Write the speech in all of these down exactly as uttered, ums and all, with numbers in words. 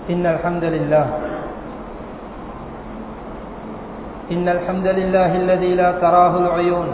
إن الحمد لله إن الحمد لله الذي لا تراه العيون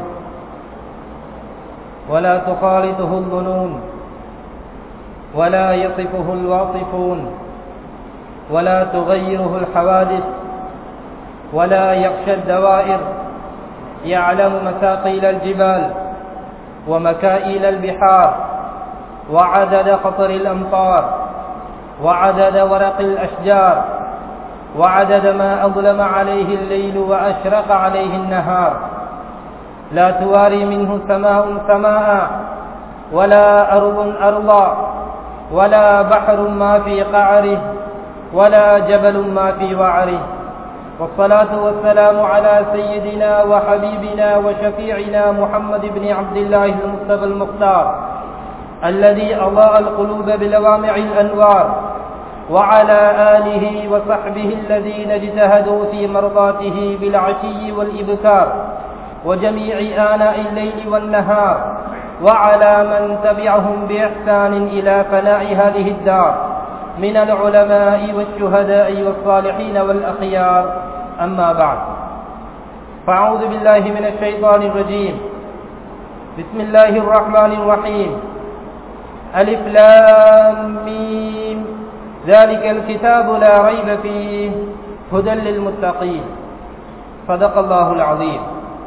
ولا تخالطه الظنون ولا يصفه الواصفون ولا تغيره الحوادث ولا يخشى الدوائر، يعلم مثاقيل الجبال ومكائل البحار وعدد قطر الأمطار وعدد ورق الأشجار وعدد ما أظلم عليه الليل وأشرق عليه النهار، لا تواري منه سماء سماء ولا أرض أرضا ولا بحر ما في قعره ولا جبل ما في وعره، والصلاة والسلام على سيدنا وحبيبنا وشفيعنا محمد بن عبد الله المصطفى المختار الذي أضاء القلوب بلوامع الأنوار، وعلى آله وصحبه الذين اجتهدوا في مرضاته بالعشي والإبكار وجميع آناء الليل والنهار، وعلى من تبعهم بإحسان إلى فناء هذه الدار من العلماء والشهداء والصالحين والأخيار، أما بعد، فأعوذ بالله من الشيطان الرجيم. بسم الله الرحمن الرحيم. ألف لام ميم، ذلك الكتاب لا ريب فيه هدى للمتقين. صدق الله العظيم.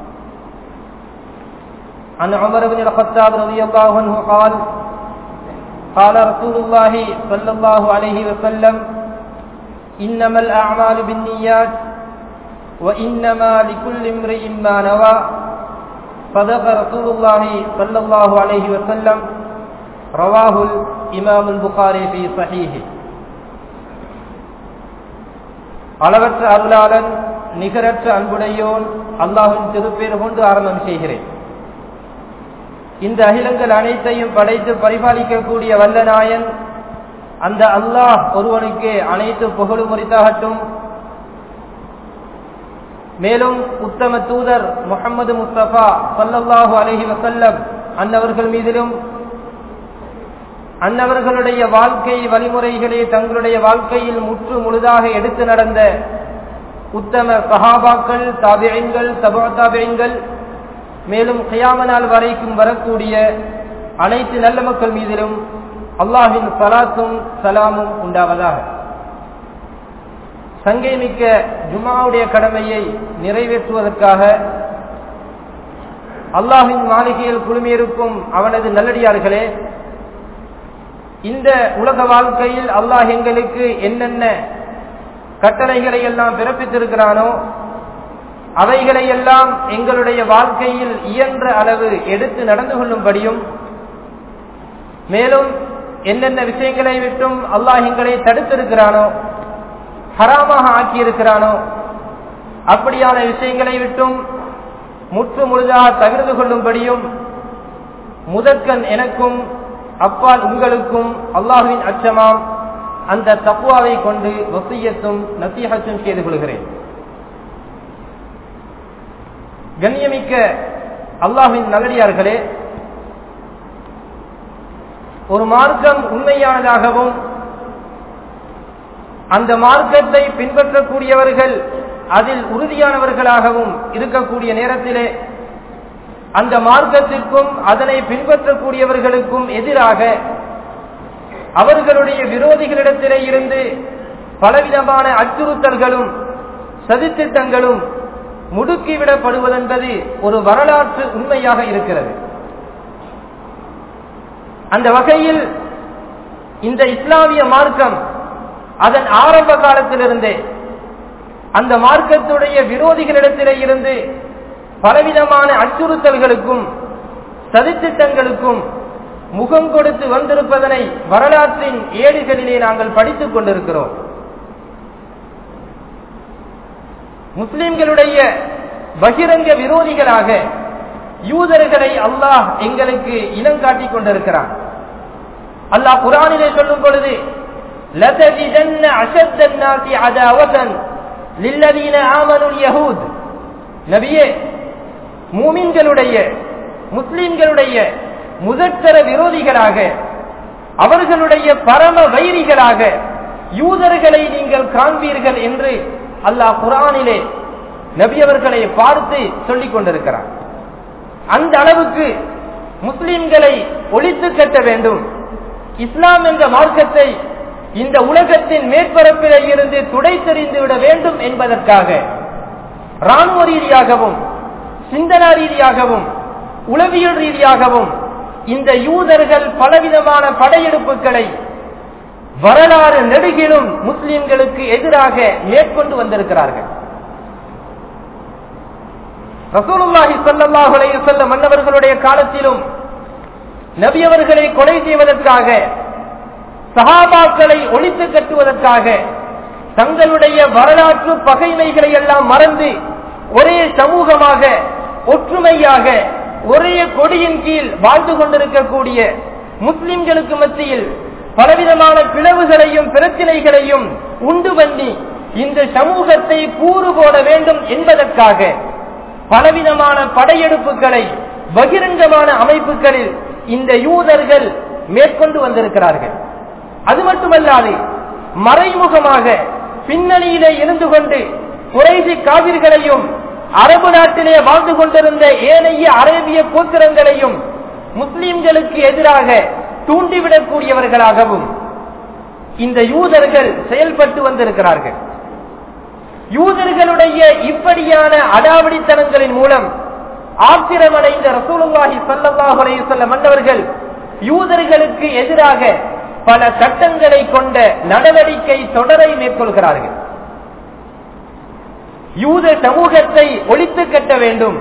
عن عمر بن الخطاب رضي الله عنه قال: قال رسول الله صلى الله عليه وسلم: إنما الأعمال بالنيات وإنما لكل امرئ ما نوى. صدق رسول الله صلى الله عليه وسلم. رواه الإمام البخاري في صحيحه. அளவற்ற அருளாளன் நிகரற்ற அன்புடையோன் அல்லாஹ்வின் திருப்பெயர் கொண்டு ஆரம்பம் செய்கிறேன். இந்த அகிலங்கள் அனைத்தையும் படைத்து பரிபாலிக்கக்கூடிய வல்லநாயன் அந்த அல்லாஹ் ஒருவனுக்கே அனைத்து புகழும் உரித்தாகட்டும். மேலும் உத்தம தூதர் முஹம்மது முஸ்தபா ஸல்லல்லாஹு அலைஹி வஸல்லம் அன்னவர்கள் மீதிலும் அன்னவர்களுடைய வாழ்க்கை வழிமுறைகளை தங்களுடைய வாழ்க்கையில் முற்று முழுதாக எடுத்து நடந்த உத்தம சஹாபாக்கள், தாபிஈன்கள், தபூ தாபிஈன்கள், மேலும் கியாம நாள் வரைக்கும் வரக்கூடிய அனைத்து நல்ல மக்கள் மீதிலும் அல்லாஹ்வின் ஸலாத்தும் ஸலாமும் உண்டாவதாக. சங்கை மிக்க ஜும்ஆவுடைய கடமையை நிறைவேற்றுவதற்காக அல்லாஹ்வின் மாளிகையில் குழுமியிருக்கும் அவனது நல்லடியார்களே, இந்த உலக வாழ்க்கையில் அல்லாஹ் எங்களுக்கு என்னென்ன கட்டளைகளை எல்லாம் பிறப்பித்திருக்கிறானோ அவைகளை எல்லாம் எங்களுடைய வாழ்க்கையில் இயன்ற அளவு எடுத்து நடந்து கொள்ளும்படியும், மேலும் என்னென்ன விஷயங்களை விட்டும் அல்லாஹ் எங்களை தடுத்திருக்கிறானோ, ஹராமாக ஆக்கியிருக்கிறானோ அப்படியான விஷயங்களை விட்டும் முற்று முழுதாக தவிர்த்து கொள்ளும்படியும் முதற்கண் எனக்கும் அப்பால் உங்களுக்கும் அல்லாஹ்வின் அச்சமாம் அந்த தக்வாவை கொண்டு வசியத்தும் நசீஹத்தும் செய்து கொள்கிறேன். கண்ணியமிக்க அல்லாஹ்வின் நல்லடியார்களே, ஒரு மார்க்கம் உண்மையானதாகவும் அந்த மார்க்கத்தை பின்பற்றக்கூடியவர்கள் அதில் உறுதியானவர்களாகவும் இருக்கக்கூடிய நேரத்திலே அந்த மார்க்கத்திற்கும் அதனை பின்பற்றக்கூடியவர்களுக்கும் எதிராக அவர்களுடைய விரோதிகளிடத்திலே இருந்து பலவிதமான அச்சுறுத்தல்களும் சதித்திட்டங்களும் முடுக்கிவிடப்படுவதென்பது ஒரு வரலாற்று உண்மையாக இருக்கிறது. அந்த வகையில் இந்த இஸ்லாமிய மார்க்கம் அதன் ஆரம்ப காலத்திலிருந்தே அந்த மார்க்கத்துடைய விரோதிகளிடத்திலே இருந்து பலவிதமான அச்சுறுத்தல்களுக்கும் சதித்திட்டங்களுக்கும் முகம் கொடுத்து வந்திருப்பதனை வரலாற்றின் ஏடுகளிலே நாங்கள் படித்துக் கொண்டிருக்கிறோம். முஸ்லிம்களுடைய பகிரங்க விரோதிகளாக யூதர்களை அல்லாஹ் எங்களுக்கு இனங்காட்டிக் கொண்டிருக்கிறான். அல்லாஹ் குர்ஆனிலே சொல்லும் பொழுது லதஜிதன்ன அஷத்தன் நாஸி அதாவதன் லில்லதீன ஆமனுல் யஹூத், நபியே, மூமின்களுடைய முஸ்லிம்களுடைய முதற்தர விரோதிகளாக அவர்களுடைய பரம வைரிகளாக யூதர்களை நீங்கள் காண்பீர்கள் என்று அல்லாஹ் குர்ஆனிலே நபி அவர்களை பார்த்து சொல்லிக் கொண்டிருக்கிறார். அந்த அளவுக்கு முஸ்லிம்களை ஒழித்து கட்ட வேண்டும், இஸ்லாம் என்ற மார்க்கத்தை இந்த உலகத்தின் மேற்பரப்பிலே இருந்து துடைத்தெறிந்து விட வேண்டும் என்பதற்காக ராணுவ ரீதியாகவும் சிந்தனா ரீதியாகவும் உளவியல் ரீதியாகவும் இந்த யூதர்கள் பலவிதமான படையெடுப்புகளை வரலாறு நெடுகிலும் முஸ்லிம்களுக்கு எதிராக மேற்கொண்டு வந்திருக்கிறார்கள். ரசூலுல்லாஹி ஸல்லல்லாஹு அலைஹி வஸல்லம் மன்னவர்களுடைய காலத்திலும் நபி அவர்களை கொலை செய்வதற்காக, சஹாபாக்களை ஒழித்து கட்டுவதற்காக தங்களுடைய வரலாற்று பகைமைகளை எல்லாம் மறந்து ஒரே சமூகமாக ஒற்றுமையாக ஒரே கொடியின் கீழ் வாழ்ந்து கொண்டிருக்கக்கூடிய முஸ்லிம்களுக்கு மத்தியில் பலவிதமான பிளவுகளையும் பிரச்சனைகளையும் உண்டு பண்ணி இந்த சமூகத்தை கூறு போட வேண்டும் என்பதற்காக பலவிதமான படையெடுப்புகளை பகிரங்கமான அமைப்புகளில் இந்த யூதர்கள் மேற்கொண்டு வந்திருக்கிறார்கள். அது மட்டுமல்லாது மறைமுகமாக பின்னணியிலே இருந்து கொண்டு குறைசி காவிர்களையும் அரபு நாட்டிலே வாழ்ந்து கொண்டிருந்த ஏனைய அரேபிய கோத்திரங்களையும் முஸ்லிம்களுக்கு எதிராக தூண்டிவிடக்கூடியவர்களாகவும் இந்த யூதர்கள் செயல்பட்டு வந்திருக்கிறார்கள். யூதர்களுடைய இப்படியான அடாவடித்தனங்களின் மூலம் ஆத்திரமடைந்த ரசூலுல்லாஹி ஸல்லல்லாஹு அலைஹி வஸல்லம் மன்னவர்கள் யூதர்களுக்கு எதிராக பல சட்டங்களை கொண்ட நடவடிக்கை தொடரை மேற்கொள்கிறார்கள். யூத சமூகத்தை ஒழித்து கட்ட வேண்டும்,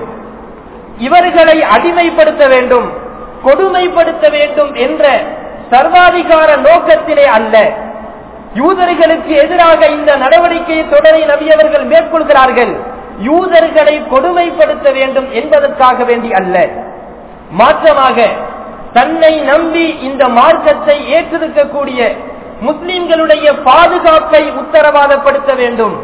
இவர்களை அடிமைப்படுத்த வேண்டும், கொடுமைப்படுத்த வேண்டும் என்ற சர்வாதிகார நோக்கத்திலே அல்ல, யூதர்களுக்கு எதிராக இந்த நடவடிக்கை தொடரை நபி அவர்கள் மேற்கொள்கிறார்கள் யூதர்களை கொடுமைப்படுத்த வேண்டும் என்பதற்காக வேண்டி அல்ல. மாற்றமாக தன்னை நம்பி இந்த மார்க்கத்தை ஏற்றிருக்கக்கூடிய முஸ்லிம்களுடைய பாதுகாப்பை உத்தரவாதப்படுத்த வேண்டும்,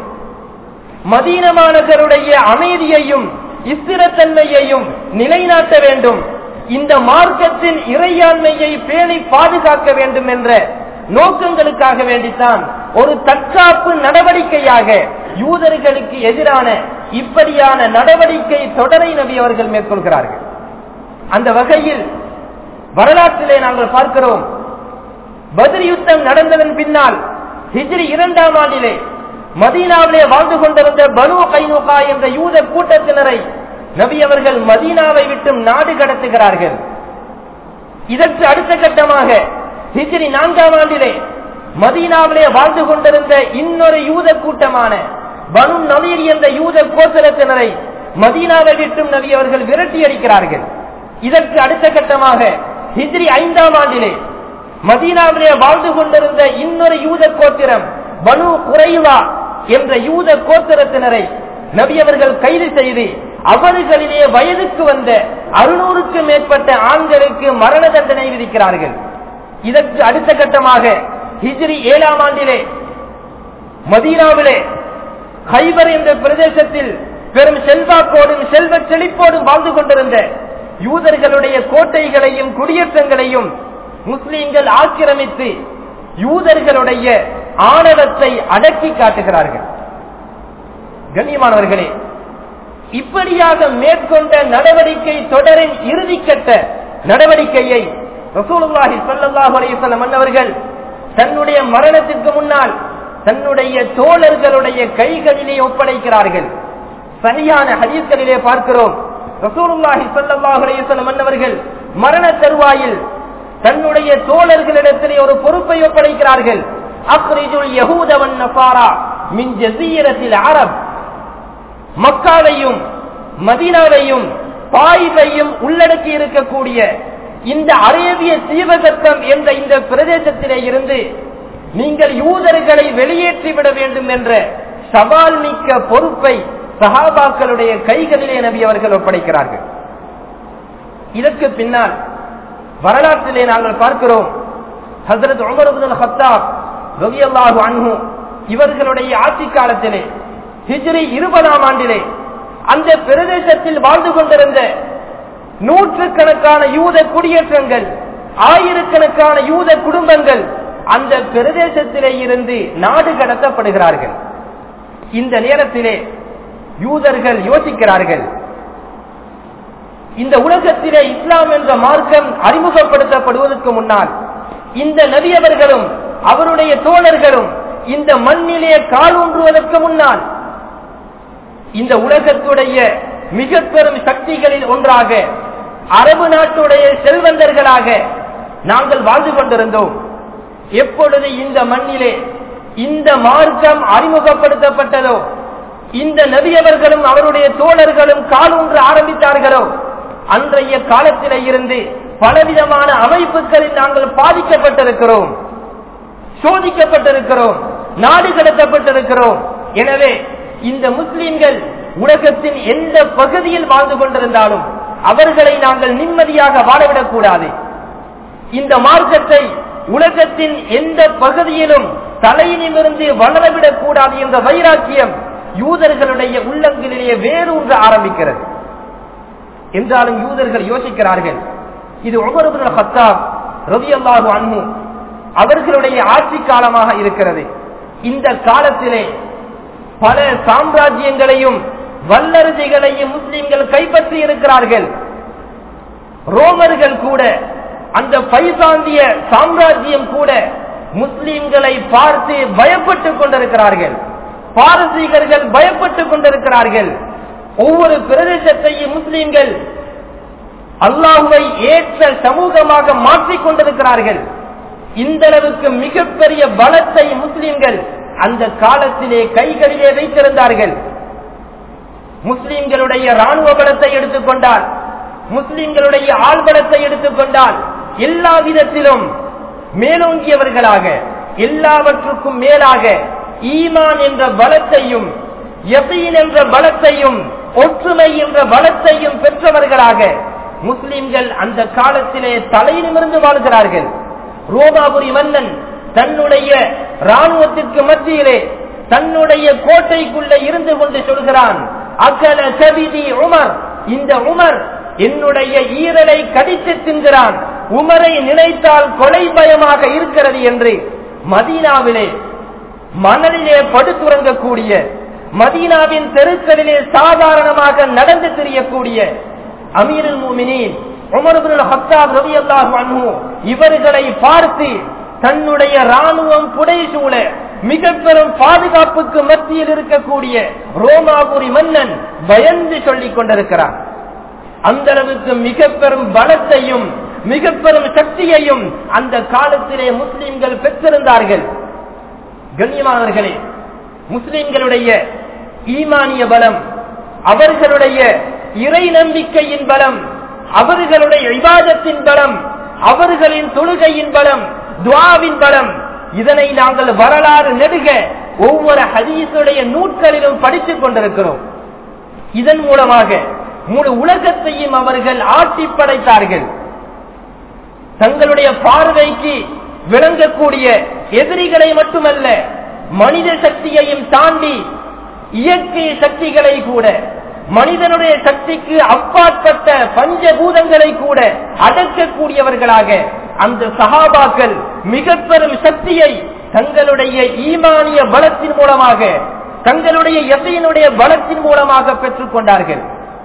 மதீனா மாநகருடைய அமைதியையும் ஸ்திரத்தன்மையையும் நிலைநாட்ட வேண்டும், இந்த மார்க்கத்தின் இறையாண்மையை பேணி பாதுகாக்க வேண்டும் என்ற நோக்கங்களுக்காக வேண்டித்தான் ஒரு தற்காப்பு நடவடிக்கையாக யூதர்களுக்கு எதிரான இப்படியான நடவடிக்கை தொடரை நபி அவர்கள் மேற்கொள்கிறார்கள். அந்த வகையில் வரலாற்றிலே நாங்கள் பார்க்கிறோம், பத்ர் யுத்தம் நடந்ததன் பின்னால் ஹிஜ்ரி இரண்டாம் ஆண்டிலே மதீனாவிலே வாழ்ந்து கொண்டிருந்த பனு கைனுகா என்ற யூத கூட்டத்தினரை நபி அவர்கள் மதீனாவை விட்டு நாடு கடத்துகிறார்கள். இதற்கு அடுத்த கட்டமாக ஹிஜ்ரி நான்காம் ஆண்டிலே மதீனாவிலே வாழ்ந்து கொண்டிருந்த இன்னொரு யூத கூட்டமான பனு நதீர் என்ற யூத கோத்திரத்தினரை மதீனாவை விட்டு நபி அவர்கள் விரட்டி அடிக்கிறார்கள். இதற்கு அடுத்த கட்டமாக ஹிஜ்ரி ஐந்தாம் ஆண்டிலே மதீனாவிலே வாழ்ந்து கொண்டிருந்த இன்னொரு யூத கோத்திரம் பனு குறைவா என்ற யூத கோத்திரத்தினரை நபி அவர்கள் கைது செய்து அவர்களிலே வயதுக்கு வந்த அறுநூறுக்கு மேற்பட்ட ஆண்களுக்கு மரண தண்டனை விதிக்கிறார்கள். இதற்கு அடுத்த கட்டமாக ஹிஜ்ரி ஏழாம் ஆண்டிலே மதீனாவிலே ஹைபர் என்ற பிரதேசத்தில் பெரும் செல்வாக்கோடும் செல்வ செழிப்போடும் வாழ்ந்து கொண்டிருந்த யூதர்களுடைய கோட்டைகளையும் குடியேற்றங்களையும் முஸ்லிம்கள் ஆக்கிரமித்து யூதர்களுடைய ஆணவத்தை அடக்கி காட்டுகிறார்கள். கண்ணியமானவர்களே, இப்படியாக மேற்கொண்ட நடவடிக்கை தொடரின் இறுதிக்கட்ட நடவடிக்கையை ரசூலுல்லாஹி ஸல்லல்லாஹு அலைஹி வஸல்லம் அவர்கள் தன்னுடைய மரணத்திற்கு முன்னால் தன்னுடைய தோழர்களுடைய கைகளிலே ஒப்படைக்கிறார்கள். சரியான ஹதீஸ்களிலே பார்க்கிறோம், ரசூலுல்லாஹி ஸல்லல்லாஹு அலைஹி வஸல்லம் அவர்கள் மரண தருவாயில் தன்னுடைய தோழர்களிடத்திலே ஒரு பொறுப்பை ஒப்படைக்கிறார்கள். அக்ரிஜுல் யஹூத வன் நஸாரா மின் ஜஸீரத்தில் அரப், மக்காவையும் மதீனாவையும் தாயிஃபையும் உள்ளடக்கி இருக்கக்கூடிய இந்த அரேபிய தீபகற்பம் என்ற இந்த பிரதேசத்திலே இருந்து நீங்கள் யூதர்களை வெளியேற்றிவிட வேண்டும் என்ற சவால் மிக்க பொறுப்பை சஹாபாக்களுடைய கைகளிலே நபி அவர்கள் ஒப்படைக்கிறார்கள். இதற்கு பின்னால் வரலாற்றிலே நாங்கள் பார்க்கிறோம், ஹஜ்ரத் உமர் இப்னு கத்தாப் ரலியல்லாஹு அன்ஹு இவர்களுடைய ஆட்சி காலத்திலே ஹிஜ்ரி இருபதாம் ஆண்டிலே அந்த பிரதேசத்தில் வாழ்ந்து கொண்டிருந்த நூற்றுக்கணக்கான யூத குடியேற்றங்கள், ஆயிரக்கணக்கான யூத குடும்பங்கள் அந்த பிரதேசத்திலே இருந்து நாடு கடத்தப்படுகிறார்கள். இந்த நேரத்திலே யூதர்கள் யோசிக்கிறார்கள், இந்த உலகத்திலே இஸ்லாம் என்ற மார்க்கம் அறிமுகப்படுத்தப்படுவதற்கு முன்னால் இந்த நபியவர்களும் அவருடைய தோழர்களும் இந்த மண்ணிலே காலூன்றுவதற்கு முன்னால் இந்த உலகத்துடைய மிக பெரும் சக்திகளில் ஒன்றாக அரபு நாட்டுடைய செல்வந்தர்களாக நாங்கள் வாழ்ந்து கொண்டிருந்தோம். எப்பொழுது இந்த மண்ணிலே இந்த மார்க்கம் அறிமுகப்படுத்தப்பட்டதோ, இந்த நபியவர்களும் அவருடைய தோழர்களும் காலூன்ற ஆரம்பித்தார்களோ, அன்றைய காலத்திலே இருந்து பலவிதமான அமைப்புகளில் நாங்கள் பாதிக்கப்பட்டிருக்கிறோம், சோதிக்கப்பட்டிருக்கிறோம், நாடு கடத்தப்பட்டிருக்கிறோம். எனவே இந்த முஸ்லிம்கள் உலகத்தின் எந்த பகுதியில் வாழ்ந்து கொண்டிருந்தாலும் அவர்களை நாங்கள் நிம்மதியாக வாழவிடக் கூடாது. இந்த மார்க்கத்தை உலகத்தின் எந்த பகுதியிலும் தலையிலிருந்து வளரவிடக் கூடாது என்ற வைராக்கியம் யூதர்களுடைய உள்ளங்களிலேயே வேரூன்ற ஆரம்பிக்கிறது. என்றாலும் யூதர்கள் யோசிக்கிறார்கள், இது உமர் இப்னு கத்தாப் ரலியல்லாஹு அன்ஹு அவர்களுடைய ஆட்சி காலமாக இருக்கிறது. இந்த காலத்திலே பல சாம்ராஜ்யங்களையும் வல்லரசுகளையும் முஸ்லிம்கள் கைப்பற்றி இருக்கிறார்கள். ரோமர்கள் கூட, அந்த பைசாந்திய சாம்ராஜ்யம் கூட முஸ்லிம்களை பார்த்து பயப்பட்டுக் கொண்டிருக்கிறார்கள். பாரசீகர்கள் பயப்பட்டுக் கொண்டிருக்கிறார்கள். ஒவ்வொரு பிரதேசத்தையும் முஸ்லிம்கள் அல்லாஹ்வை ஏற்ற சமூகமாக மாற்றிக் கொண்டிருக்கிறார்கள். இந்த அளவுக்கு மிகப்பெரிய பலத்தை முஸ்லிம்கள் அந்த காலத்திலே கைகளிலே வைத்திருந்தார்கள். முஸ்லிம்களுடைய ராணுவ பலத்தை எடுத்துக்கொண்டால், முஸ்லிம்களுடைய ஆள்பலத்தை எடுத்துக்கொண்டால், எல்லா விதத்திலும் மேலோங்கியவர்களாக, எல்லாவற்றுக்கும் மேலாக ஈமான் என்ற பலத்தையும், யகீன் என்ற பலத்தையும், ஒற்றுமை என்ற பலத்தையும் பெற்றவர்களாக முஸ்லிம்கள் அந்த காலத்திலே தலையிலிருந்து வாழ்கிறார்கள். ரோமாபுரி மன்னன் தன்னுடைய ராணுவத்திற்கு மத்தியிலே தன்னுடைய கோட்டைக்குள்ள இருந்து கொண்டு சொல்கிறான், அகல கவிதி உமர், இந்த உமர் என்னுடைய ஈரலை கடித்து தின்கிறான், உமரை நினைத்தால் கொலை பயமாக இருக்கிறது என்று மதீனாவிலே மணலிலே படுத்துறங்கக்கூடிய, மதீனாவின் தெருக்களிலே சாதாரணமாக நடந்து திரியக்கூடிய அமீருல் முஃமினீன் உமர் இப்னு கத்தாப் ரலியல்லாஹு அன்ஹு இவர்களை பார்த்து தன்னுடைய ராணுவம் புடைசூழ மிக பெரும் பாதுகாப்புக்கு மத்தியில் இருக்கக்கூடிய ரோமாபுரி மன்னன் பயந்து சொல்லிக் கொண்டிருக்கிறான். அந்த அளவுக்கு மிக பெரும் பலத்தையும் மிக பெரும் சக்தியையும் அந்த காலத்திலே முஸ்லிம்கள் பெற்றிருந்தார்கள். கண்ணியமானவர்களே, முஸ்லிம்களுடைய ஈமானிய பலம், அவர்களுடைய இறை நம்பிக்கையின் பலம், அவர்களுடைய இபாதத்தின் பலம், அவர்களின் தொழுகையின் பலம், துஆவின் பலம், இதனை நாங்கள் வரலாறு நெடுக ஒவ்வொரு ஹதீஸுடைய நூட்களிலும் படித்துக் கொண்டிருக்கிறோம். இதன் மூலமாக முழு உலகத்தையும் அவர்கள் ஆட்டி படைத்தார்கள். தங்களுடைய பார்வைக்கு விளங்கக்கூடிய எதிரிகளை மட்டுமல்ல, மனித சக்தியையும் தாண்டி இயற்கை சக்திகளை கூட, மனிதனுடைய சக்திக்கு அப்பாற்பட்ட பஞ்சபூதங்களை கூட அடக்கக்கூடியவர்களாக அந்த சஹாபாக்கள் மிக பெரும் சக்தியை தங்களுடைய ஈமானிய பலத்தின் மூலமாக, தங்களுடைய யகீனுடைய பலத்தின் மூலமாக பெற்றுக் கொண்டார்கள்.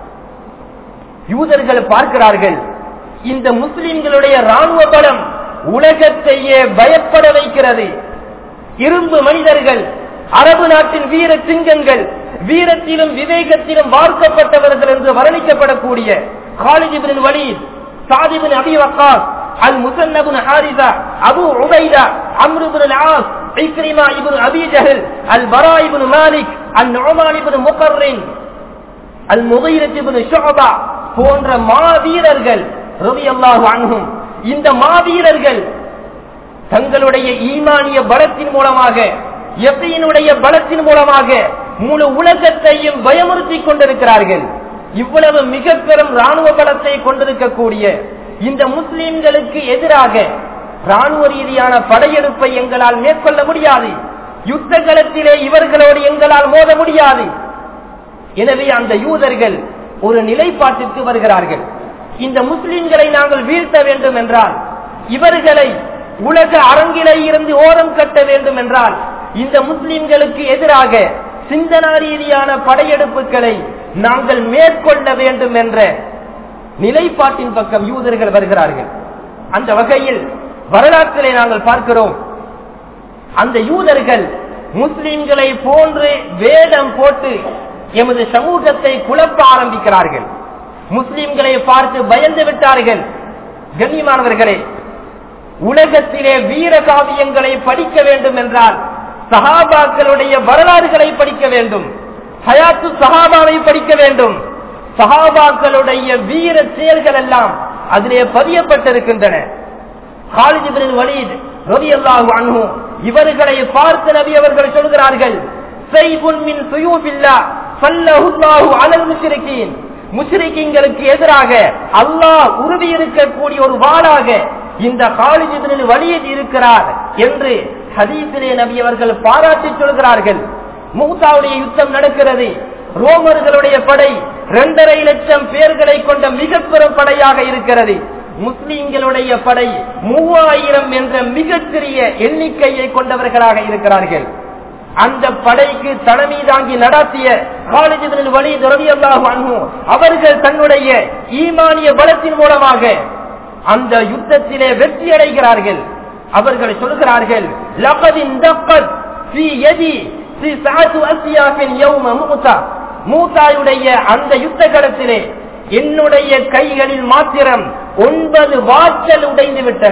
யூதர்கள் பார்க்கிறார்கள், இந்த முஸ்லிம்களுடைய ராணுவ பலம் உலகத்தையே பயப்பட வைக்கிறது. இரும்பு மனிதர்கள், அரபு நாட்டின் வீர சிங்கங்கள், வீரத்திலும் விவேகத்திலும் வார்க்கப்பட்டவர்கள் என்று வர்ணிக்கப்படக்கூடிய Khalid ibn Walid, Saad ibn Abi Waqqas, al Muthanna ibn Haritha, Abu Ubaidah, Amr ibn al As, Ikrimah ibn Abi Jahl, al Bara ibn Malik, an Numan ibn Muqarrin, al Mughira ibn Shuba போன்ற மாவீரர்கள் ரலியல்லாஹு அன்ஹும், இந்த மாவீரர்கள் தங்களுடைய ஈமானிய பலத்தின் மூலமாக, யகீனுடைய பலத்தின் மூலமாக முழு உலகத்தையும் பயமுறுத்தி கொண்டிருக்கிறார்கள். இவ்வளவு மிக பெரும் ராணுவ பலத்தை கொண்டிருக்கக்கூடிய இந்த முஸ்லிம்களுக்கு எதிராக ராணுவ ரீதியான படையெடுப்பை எங்களால் மேற்கொள்ள முடியாது. யுத்த களத்திலே இவர்களோடு எங்களால் மோத முடியாது. எனவே அந்த யூதர்கள் ஒரு நிலைப்பாட்டிற்கு வருகிறார்கள். இந்த முஸ்லிம்களை நாங்கள் வீழ்த்த வேண்டும் என்றால், இவர்களை உலக அரங்கிலே இருந்து ஓரம் கட்ட வேண்டும் என்றால் இந்த முஸ்லிம்களுக்கு எதிராக சிந்தனா ரீதியான படையெடுப்புகளை நாங்கள் மேற்கொள்ள வேண்டும் என்ற நிலைப்பாட்டின் பக்கம் யூதர்கள் வருகிறார்கள். அந்த வகையில் வரலாற்றிலே நாங்கள் பார்க்கிறோம், அந்த யூதர்கள் முஸ்லிம்களை போன்று வேடம் போட்டு எமது சமூகத்தை குழப்ப ஆரம்பிக்கிறார்கள். முஸ்லிம்களை பார்த்து பயந்து விட்டார்கள். கண்ணியமானவர்களே, உலகத்திலே வீர காவியங்களை படிக்க வேண்டும் என்றால் சஹாபாக்களுடைய வரலாறுகளை படிக்க வேண்டும், ஹயாத்து சஹாபாவை படிக்க வேண்டும். சஹாபாக்களுடைய வீர செயல்கள் எல்லாம் அதிலே பதியப்பட்டிருக்கின்றன. காலித் இப்னு வலீத் ரலியல்லாஹு அன்ஹு இவர்களை பார்த்து நபி அவர்கள் சொல்கிறார்கள், ஸைஃபுன் மின் ஸுயூஃபில்லாஹ் ஸல்லல்லாஹு அலல் முஷ்ரிகீன், முஷ்ரிக்கீன்களுக்கு எதிராக அல்லாஹ் உறுதி இருக்கக்கூடிய ஒரு வாளாக இந்த காலித் இப்னு வலீத் இருக்கிறார் என்று ஹதீஸிலே நபி அவர்கள் பாராட்டி சொல்கிறார்கள். மூதாவுடைய யுத்தம் நடக்கிறது. ரோமர்களுடைய படை இரண்டரை லட்சம் பேர்களை கொண்ட மிக பெரும் படையாக இருக்கிறது. முஸ்லிம்களுடைய படை மூவாயிரம் என்ற மிகச்சிறிய எண்ணிக்கையை கொண்டவர்களாக இருக்கிறார்கள். அந்த படைக்கு தலைமை தாங்கி நடாத்திய காலித் இப்னு வலீத் ரலியல்லாஹு அன்ஹு அவர்கள் தன்னுடைய ஈமானிய பலத்தின் மூலமாக அந்த யுத்தத்திலே வெற்றி அடைகிறார்கள். அவர்கள் சொல்கிறார்கள், லகத் இந்தகத் ஃபீ யதி சிஸஅத்து அஸ்யாஃபின் யௌம மூதா, மூதாவுடைய அந்த யுத்த களத்திலே என்னுடைய கைகளில் மாத்திரம் ஒன்பது வாட்கள் உடைந்து விட்டன.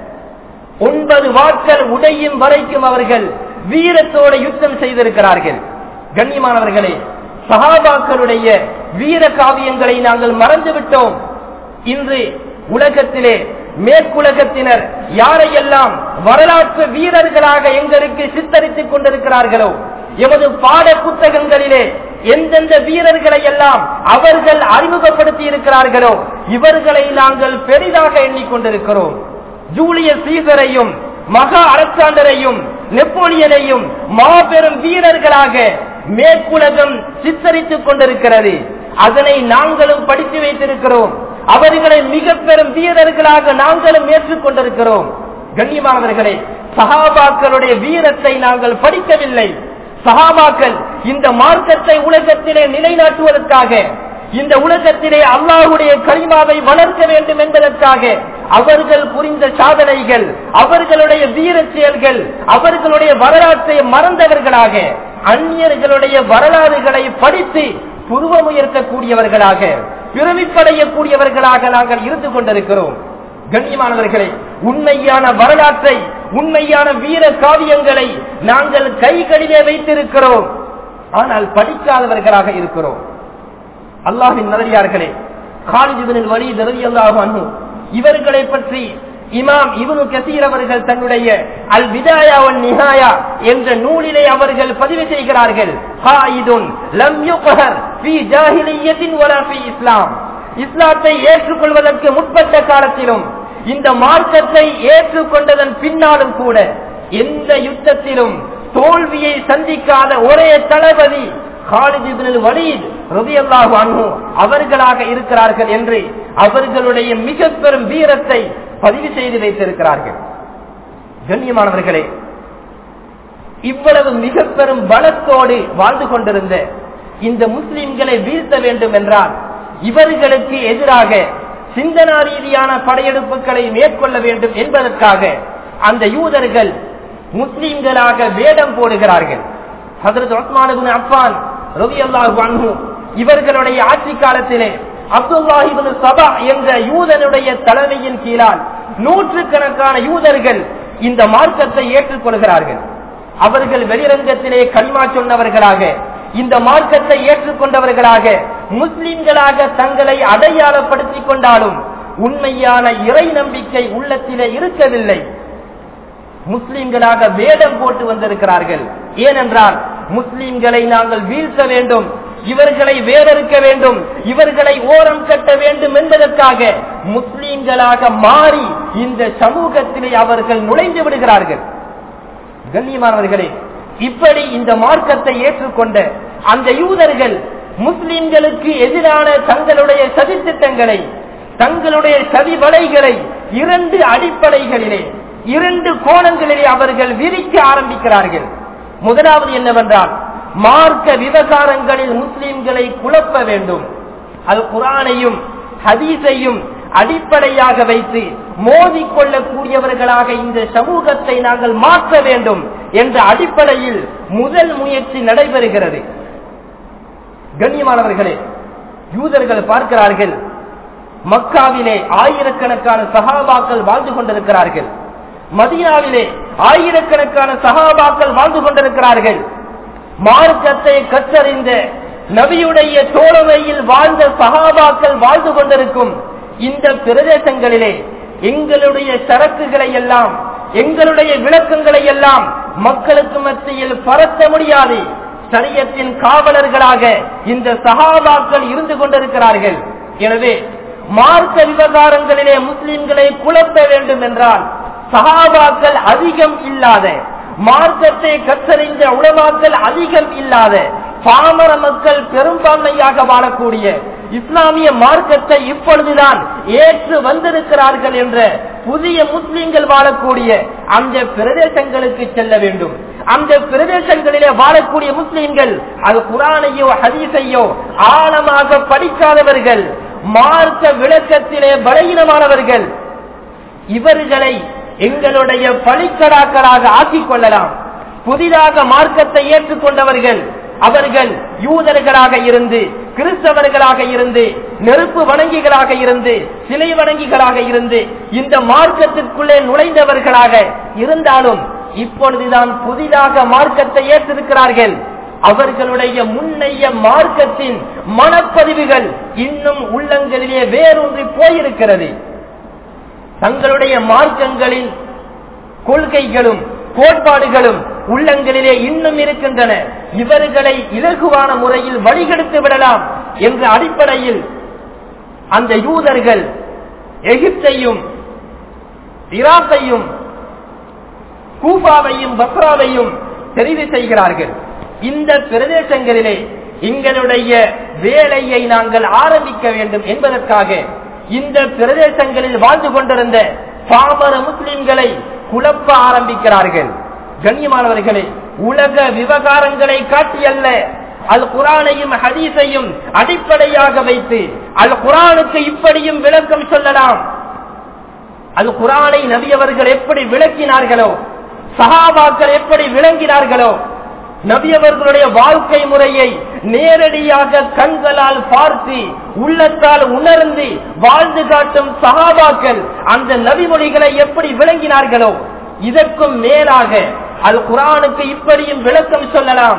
ஒன்பது வாட்கள் உடையும் வரைக்கும் அவர்கள் வீரத்தோடு யுத்தம் செய்திருக்கிறார்கள். கண்ணியமானவர்களே, சஹாபாக்களுடைய வீர காவியங்களை நாங்கள் மறந்துவிட்டோம். இன்று உலகத்திலே மேற்குலகத்தினர் யாரையெல்லாம் வரலாற்று வீரர்களாக எங்களுக்கு சித்தரித்துக் கொண்டிருக்கிறார்களோ, எமது பாட புத்தகங்களிலே எந்தெந்த வீரர்களை எல்லாம் அவர்கள் அறிமுகப்படுத்தி இருக்கிறார்களோ இவர்களை நாங்கள் பெரிதாக எண்ணிக்கொண்டிருக்கிறோம். ஜூலியஸ் சீசரையும் மகா அலெக்சாண்டரையும் நெப்போலியனையும் மாபெரும் வீரர்களாக மேற்குலகம் சித்தரித்துக் கொண்டிருக்கிறது. அதனை நாங்களும் படித்து வைத்திருக்கிறோம். அவர்களை மிக பெரும் வீரர்களாக நாங்களும் ஏற்றுக்கொண்டிருக்கிறோம். கண்ணியமானவர்களே, சஹாபாக்களுடைய வீரத்தை நாங்கள் படிக்கவில்லை. சஹாபாக்கள் இந்த மார்க்கத்தை உலகத்திலே நிலைநாட்டுவதற்காக, இந்த உலகத்திலே அல்லாஹ்வுடைய கலிமாவை வளர்க்க வேண்டும் என்பதற்காக அவர்கள் புரிந்த சாதனைகள், அவர்களுடைய வீர செயல்கள், அவர்களுடைய வரலாற்றை மறந்தவர்களாக அந்நியர்களுடைய வரலாறுகளை படித்து புருவமுயர்த்தக்கூடியவர்களாக, பிறவிப்படையக்கூடியவர்களாக நாங்கள் இருந்து கொண்டிருக்கிறோம். கண்ணியமானவர்களே, உண்மையான வரலாற்றை, உண்மையான வீர காவியங்களை நாங்கள் கைகளிலே வைத்திருக்கிறோம், ஆனால் படிக்காதவர்களாக இருக்கிறோம். அல்லாஹ்வின் நல்லடியார்களே, காலித் இப்னு வலீத் ரலியல்லாஹு அன்ஹு இவர்களை பற்றி இமாம் இப்னு கஸீர் அவர்கள் தன்னுடைய அல் பிதாயா வன் நிஹாயா என்ற நூலிலே அவர்கள் பதிவு செய்கிறார்கள், காயிதுன் லம் யுக்ஹர் ஃபீ ஜாஹிலிய்யத்தின் வலா ஃபீ இஸ்லாம், இஸ்லாத்தை ஏற்றுக்கொள்வதற்கு முற்பட்ட காலத்திலும் இந்த மார்க்கத்தை ஏற்றுக்கொண்டதன் பின்னாலும் கூட எந்த யுத்தத்திலும் தோல்வியை சந்திக்காத ஒரே தளபதி காலித் இப்னு வலீத் ரலியல்லாஹு அன்ஹு அவர்களாக இருக்கிறார்கள் என்று அவர்களுடைய மிக பெரும் வீரத்தை பதிவு செய்து வைத்திருக்கிறார்கள். கண்ணியமானவர்களே, இவ்வளவு மிக பெரும் பலத்தோடு வாழ்ந்து கொண்டிருந்த இந்த முஸ்லிம்களை வீழ்த்த வேண்டும் என்றால் இவர்களுக்கு எதிராக சிந்தனா ரீதியான படையெடுப்புகளை மேற்கொள்ள வேண்டும் என்பதற்காக அந்த யூதர்கள் முஸ்லிம்களாக வேடம் போடுகிறார்கள். ஹஜ்ரத் உஸ்மான் இப்னு அஃபான் ரலியல்லாஹு அன்ஹு இவர்களுடைய ஆட்சி காலத்திலே அப்துல்லாஹ் இப்னு சபா என்ற யூதனுடைய தலைமையின் கீழால் நூற்றுக்கணக்கான யூதர்கள் இந்த மார்க்கத்தை ஏற்றுக்கொள்கிறார்கள். அவர்கள் வெளிரங்கத்திலே கலிமா சொன்னவர்களாக, இந்த மார்க்கத்தை ஏற்றுக்கொண்டவர்களாக, முஸ்லிம்களாக தங்களை அடையாளப்படுத்திக் கொண்டாலும் உண்மையான இறை நம்பிக்கை உள்ளத்திலே இருக்கவில்லை. முஸ்லிம்களாக வேடம் போட்டு வந்திருக்கிறார்கள். ஏனென்றால் முஸ்லிம்களை நாங்கள் வீழ்த்த வேண்டும், இவர்களை வேறறுக்க வேண்டும், இவர்களை ஓரம் கட்ட வேண்டும் என்பதற்காக முஸ்லிம்களாக மாறி இந்த சமூகத்திலே அவர்கள் நுழைந்து விடுகிறார்கள். கண்ணியமானவர்களே, இப்படி இந்த மார்க்கத்தை ஏற்றுக்கொண்ட அந்த யூதர்கள் முஸ்லிம்களுக்கு எதிரான தங்களுடைய சதித்திட்டங்களை, தங்களுடைய சதி வலைகளை இரண்டு அடிப்படைகளிலே இரண்டு கோணங்களிலே அவர்கள் விரிக்க ஆரம்பிக்கிறார்கள். முதலாவது என்னவென்றால், மார்க்க விவகாரங்களில் முஸ்லிம்களை குழப்ப வேண்டும். அல் குர்ஆனையும் ஹதீஸையும் அடிப்படையாக வைத்து மோதிக்கொள்ளக்கூடியவர்களாக இந்த சமூகத்தை நாங்கள் மாற்ற வேண்டும் என்ற அடிப்படையில் முதல் முயற்சி நடைபெறுகிறது. கண்ணியமானவர்களே, யூதர்கள் பார்க்கிறார்கள், மக்காவிலே ஆயிரக்கணக்கான சஹாபாக்கள் வாழ்ந்து கொண்டிருக்கிறார்கள், மதீனாவிலே ஆயிரக்கணக்கான சஹாபாக்கள் வாழ்ந்து கொண்டிருக்கிறார்கள். மார்க்கத்தை கற்றறிந்த நபியுடைய தோழமையில் வாழ்ந்த சஹாபாக்கள் வாழ்ந்து கொண்டிருக்கும் இந்த பிரதேசங்களிலே எங்களுடைய சரக்குகளை எல்லாம், எங்களுடைய விளக்கங்களை எல்லாம் மக்களுக்கு மத்தியில் பரத்த முடியாது. ஷரியத்தின் காவலர்களாக இந்த சஹாபாக்கள் இருந்து கொண்டிருக்கிறார்கள். எனவே மார்க்க விவகாரங்களிலே முஸ்லிம்களை குழப்ப வேண்டும் என்றால் சஹாபாக்கள் அதிகம் இல்லாத, மார்க்கத்தை கற்றறிந்த உலமாக்கள் அதிகம் இல்லாத, பாமர மக்கள் பெரும்பான்மையாக வாழக்கூடிய இஸ்லாமிய மார்க்கத்தை இப்பொழுதுதான் ஏற்று வந்திருக்கிறார்கள் என்ற புதிய முஸ்லிம்கள் வாழக்கூடிய அந்த பிரதேசங்களுக்கு செல்ல வேண்டும். அந்த பிரதேசங்களிலே வாழக்கூடிய முஸ்லிம்கள் அது குர்ஆனையோ ஹதீஸையோ ஆழமாக படிக்காதவர்கள், மார்க்க விளக்கத்திலே பலகீனமானவர்கள். இவர்களை எங்களுடைய பலிக்கடாக்களாக ஆக்கிக் கொள்ளலாம். புதிதாக மார்க்கத்தை ஏற்றுக்கொண்டவர்கள் அவர்கள் யூதர்களாக இருந்து, கிறிஸ்தவர்களாக இருந்து, நெருப்பு வணங்கிகளாக இருந்து, சிலை வணங்கிகளாக இருந்து இந்த மார்க்கத்திற்குள்ளே நுழைந்தவர்களாக இருந்தாலும் இப்பொழுதுதான் புதிதாக மார்க்கத்தை ஏற்றிருக்கிறார்கள். அவர்களுடைய முன்னைய மார்க்கத்தின் மனப்பதிவுகள் இன்னும் உள்ளங்களிலே வேரூன்றி போயிருக்கிறது. தங்களுடைய மார்க்கங்களின் கொள்கைகளும் கோட்பாடுகளும் உள்ளங்களிலே இன்னும் இருக்கின்றன. இவர்களை இலகுவான முறையில் வழிகெடுத்து விடலாம் என்ற அடிப்படையில் அந்த யூதர்கள் எகிப்தையும் ஈராக்கையும் கூஃபாவையும் பஸ்ராவையும் தெரிவு செய்கிறார்கள். இந்த பிரதேசங்களிலே எங்களுடைய வேலையை நாங்கள் ஆரம்பிக்க வேண்டும் என்பதற்காக இந்த பிரதேசங்களில் வாழ்ந்து கொண்டிருந்த பாமர முஸ்லிம்களை குழப்ப ஆரம்பிக்கிறார்கள். கண்ணியமானவர்களே, உலக விவகாரங்களை காட்டியல்ல, அல் குர்ஆனையும் ஹதீஸையும் அடிப்படையாக வைத்து அல் குர்ஆனுக்கு இப்படியும் விளக்கம் சொல்லலாம். அல் குர்ஆனை நபி அவர்கள் எப்படி விளக்கினார்களோ, சஹாபாக்கள் எப்படி விளங்கினார்களோ, நபி அவர்களுடைய வாழ்க்கை முறையை நேரடியாக கண்களால் பார்த்து உள்ளத்தால் உணர்ந்து வாழ்ந்து காட்டும் சஹாபாக்கள் அந்த நபிமொழிகளை எப்படி விளங்கினார்களோ, இதற்கும் மேலாக அல் குர்ஆனுக்கு இப்படியும் விளக்கம் சொல்லலாம்,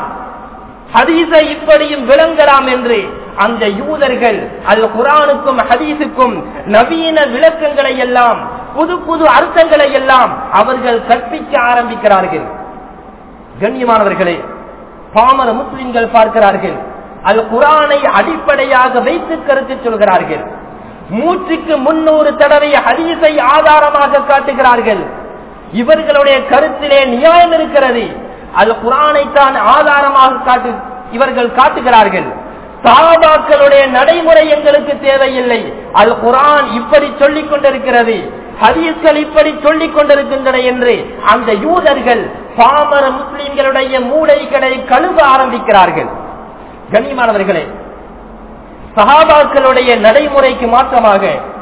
ஹதீஸை இப்படியும் விளங்கலாம் என்று அந்த யூதர்கள் அல் குர்ஆனுக்கும் ஹதீஸுக்கும் நவீன விளக்கங்களை எல்லாம், புது புது அர்த்தங்களை எல்லாம் அவர்கள் கற்பிக்க ஆரம்பிக்கிறார்கள். கண்ணியமானவர்களே, பாமர முஸ்லிம்கள் பார்க்கிறார்கள், அல் குர்ஆனை அடிப்படையாக வைத்து கருத்து சொல்கிறார்கள். நூற்றுக்கு முன்னூறு தடவை ஹதீஸை ஆதாரமாக காட்டுகிறார்கள். இவர்களுடைய கருத்திலே நியாயம் இருக்கிறது. அல் குர்ஆனை தான் ஆதாரமாக காட்டு இவர்கள் காட்டுகிறார்கள். சஹாபாக்களுடைய நடைமுறை எங்களுக்கு தேவையில்லை, அல் குர்ஆன் இப்படி சொல்லிக் கொண்டிருக்கிறது, ஹதீஸ்கள் இப்படி சொல்லிக் கொண்டிருக்கின்றன என்று அந்த யூதர்கள் பாமர முஸ்லிம்களுடைய மூளைகளை கழுவ ஆரம்பிக்கிறார்கள். கண்ணியமானவர்களே, சஹாபாக்களுடைய நடைமுறைக்கு மாற்றமாக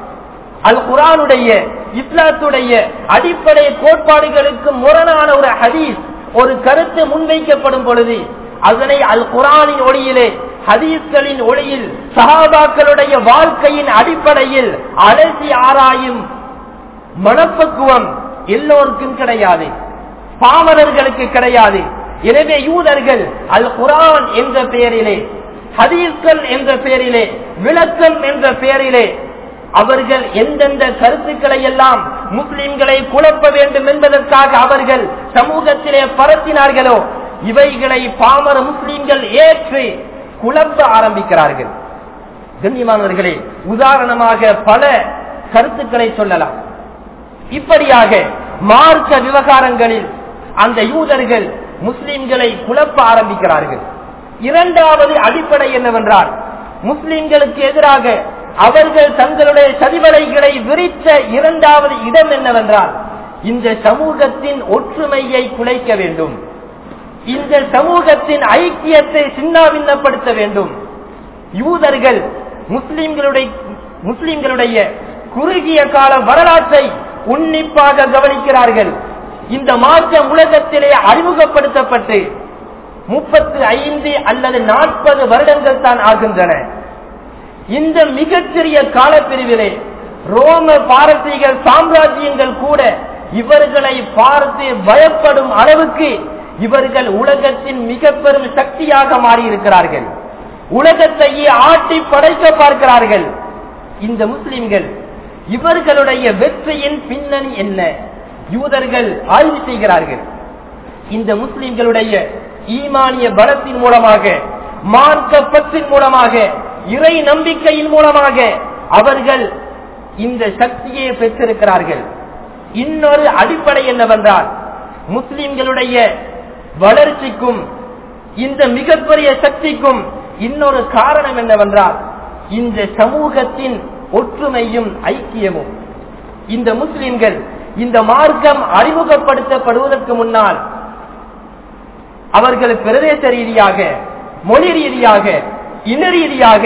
அல் குர்ஆனுடைய இஸ்லாத்துடைய அடிப்படை கோட்பாடுகளுக்கு முரணான ஒரு ஹதீஸ், ஒரு கருத்து முன்வைக்கப்படும் பொழுது அதனை அல் குர்ஆனின் ஒளியிலே, ஹதீஸ்களின் ஒளியில், சஹாபாக்களுடைய வாழ்க்கையின் அடிப்படையில் அலசி ஆராயும் மனப்பக்குவம் எல்லோருக்கும் கிடையாது, பாமரர்களுக்கு கிடையாது. எனவே யூதர்கள் அல் குர்ஆன் என்ற பெயரிலே, ஹதீஸ்கள் என்ற பெயரிலே, விளக்கம் என்ற பெயரிலே அவர்கள் எந்தெந்த கருத்துக்களை எல்லாம் முஸ்லிம்களை குழப்ப வேண்டும் என்பதற்காக அவர்கள் சமூகத்திலே பரத்தினார்களோ இவைகளை பாமர முஸ்லிம்கள் ஏற்று குழப்ப ஆரம்பிக்கிறார்கள். கண்ணியமானவர்களே, உதாரணமாக பல கருத்துக்களை சொல்லலாம். இப்படியாக மார்க்க விவகாரங்களில் அந்த யூதர்கள் முஸ்லிம்களை குழப்ப ஆரம்பிக்கிறார்கள். இரண்டாவது அடிப்படை என்னவென்றால், முஸ்லிம்களுக்கு எதிராக அவர்கள் தங்களுடைய சதிவலைகளை விரித்த இரண்டாவது இடம் என்னவென்றால், இந்த சமூகத்தின் ஒற்றுமையை குலைக்க வேண்டும், இந்த சமூகத்தின் ஐக்கியத்தை சின்னாபின்னப்படுத்த வேண்டும். யூதர்கள் முஸ்லிம்களுடைய முஸ்லிம்களுடைய குறுகிய கால வரலாற்றை உன்னிப்பாக கவனிக்கிறார்கள். இந்த மாற்றம் உலகத்திலே அறிமுகப்படுத்தப்பட்டு முப்பத்தி ஐந்து அல்லது நாற்பது வருடங்கள் தான் ஆகின்றன. இந்த மிகச்சிறிய காலப்பிரிவிலே ரோம பாரசீக சாம்ராஜ்யங்கள் கூட இவர்களை பார்த்து பயப்படும் அளவுக்கு இவர்கள் உலகத்தின் மிக பெரும் சக்தியாக மாறியிருக்கிறார்கள். உலகத்தையே ஆட்டி படைக்க பார்க்கிறார்கள். இந்த முஸ்லிம்கள் இவர்களுடைய வெற்றியின் பின்னணி என்ன? யூதர்கள் ஆய்வு செய்கிறார்கள். இந்த முஸ்லிம்களுடைய ஈமானிய பலத்தின் மூலமாக, மார்க்க பற்றின் மூலமாக, இறை நம்பிக்கையின் மூலமாக அவர்கள் இந்த சக்தியை பெற்றிருக்கிறார்கள். இன்னொரு அடிப்படை என்னவென்றால், முஸ்லிம்களுடைய வளர்ச்சிக்கும் இந்த மிகப்பெரிய சக்திக்கும் இன்னொரு காரணம் என்னவென்றால், இந்த சமூகத்தின் ஒற்றுமையும் ஐக்கியமும். இந்த முஸ்லிம்கள் இந்த மார்க்கம் அறிமுகப்படுத்தப்படுவதற்கு முன்னால் அவர்கள் பிரதேச ரீதியாக, மொழி ரீதியாக, இன ரீதியாக,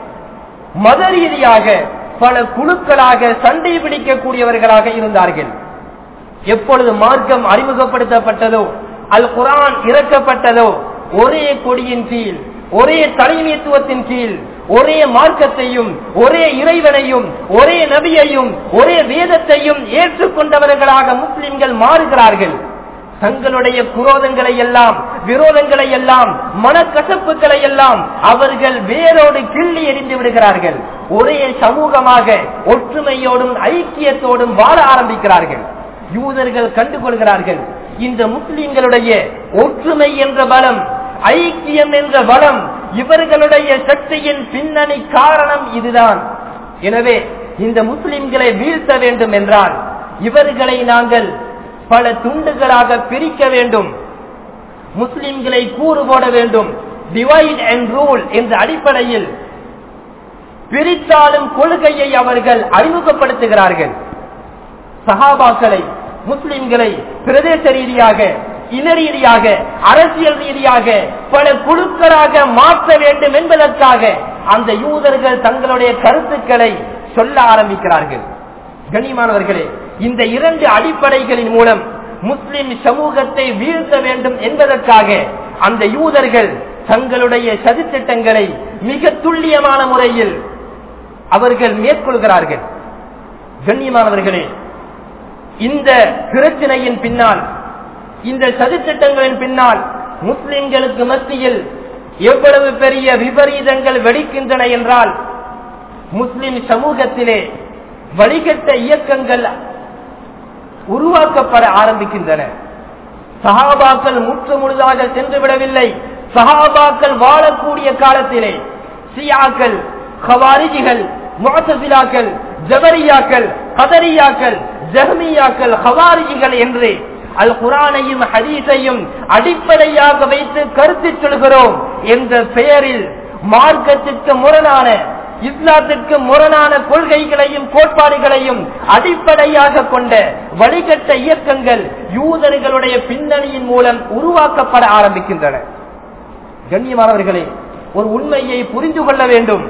மத ரீதியாக பல குழுக்களாக சண்டை பிடிக்கக்கூடியவர்களாக இருந்தார்கள். எப்பொழுது மார்க்கம் அறிமுகப்படுத்தப்பட்டதோ, அல் குர்ஆன் இறக்கப்பட்டதோ, ஒரே கொடியின் கீழ், ஒரே தலைமைத்துவத்தின் கீழ், ஒரே மார்க்கத்தையும், ஒரே இறைவனையும், ஒரே நபியையும், ஒரே வேதத்தையும் ஏற்றுக்கொண்டவர்களாக முஸ்லிம்கள் மாறுகிறார்கள். தங்களுடைய குரோதங்களை எல்லாம், விரோதங்களை எல்லாம், மனக்கசப்புகளை எல்லாம் அவர்கள் வேரோடு கிள்ளி எறிந்து விடுகிறார்கள். ஒரே சமூகமாக ஒற்றுமையோடும் ஐக்கியத்தோடும் வாழ ஆரம்பிக்கிறார்கள். யூதர்கள் கண்டுகொள்கிறார்கள், இந்த முஸ்லிம்களுடைய ஒற்றுமை என்ற பலம், ஐக்கியம் என்ற பலம், இவர்களுடைய சக்தியின் பின்னணி காரணம் இதுதான். எனவே இந்த முஸ்லிம்களை வீழ்த்த வேண்டும் என்றால் இவர்களை நாங்கள் பல துண்டுகளாக பிரிக்க வேண்டும், முஸ்லிம்களை கூறு போட வேண்டும். டிவைட் அண்ட் ரூல் என்ற அடிப்படையில் பிரித்தாளும் கொள்கையை அவர்கள் அறிமுகப்படுத்துகிறார்கள். சஹாபாக்களை, முஸ்லிம்களை பிரதேச ரீதியாக, இன ரீதியாக, அரசியல் ரீதியாக பல குழுக்களாக மாற்ற வேண்டும் என்பதற்காக அந்த யூதர்கள் தங்களுடைய கருத்துக்களை சொல்ல ஆரம்பிக்கிறார்கள். கண்ணியமானவர்களே, இந்த இரண்டு அடிப்படைகளின் மூலம் முஸ்லிம் சமூகத்தை வீழ்த்த வேண்டும் என்பதற்காக அந்த யூதர்கள் தங்களுடைய சதித்திட்டங்களை மிக துல்லியமான முறையில் அவர்கள் மேற்கொள்கிறார்கள். கண்ணியமானவர்களே, இந்த பிரச்சனையின் பின்னால், இந்த சதித்திட்டங்களின் பின்னால் முஸ்லிம்களுக்கு மத்தியில் எவ்வளவு பெரிய விபரீதங்கள் வெடிக்கின்றன என்றால், முஸ்லிம் சமூகத்திலே வழிகட்ட இயக்கங்கள் உருவாக்கப்பட ஆரம்பிக்கின்றன. சஹாபாக்கள் முற்று முழுதாக சென்று விடவில்லை. சஹாபாக்கள் வாழக்கூடிய காலத்திலே ஷியாக்கள், ஹவாரிஜிகள், முஅ்தஸிலாக்கள், ஜபரியாக்கள், கதரியாக்கள், ஜஹ்மியாக்கள், ஹவாரிஜிகள் என்று அல் குர்ஆனையும் ஹதீஸையும் அடிப்படையாக வைத்து கருத்து சொல்கிறோம் என்ற பெயரில் மார்க்கத்திற்கு முரணான, இஸ்லாத்திற்கு முரணான கொள்கைகளையும் கோட்பாடுகளையும் அடிப்படையாக கொண்ட வழிகட்ட இயக்கங்கள் யூதர்களுடைய பின்னணியின் மூலம் உருவாக்கப்பட ஆரம்பிக்கின்றன. கண்ணியமானவர்களே, ஒரு உண்மையை புரிந்து கொள்ள வேண்டும்.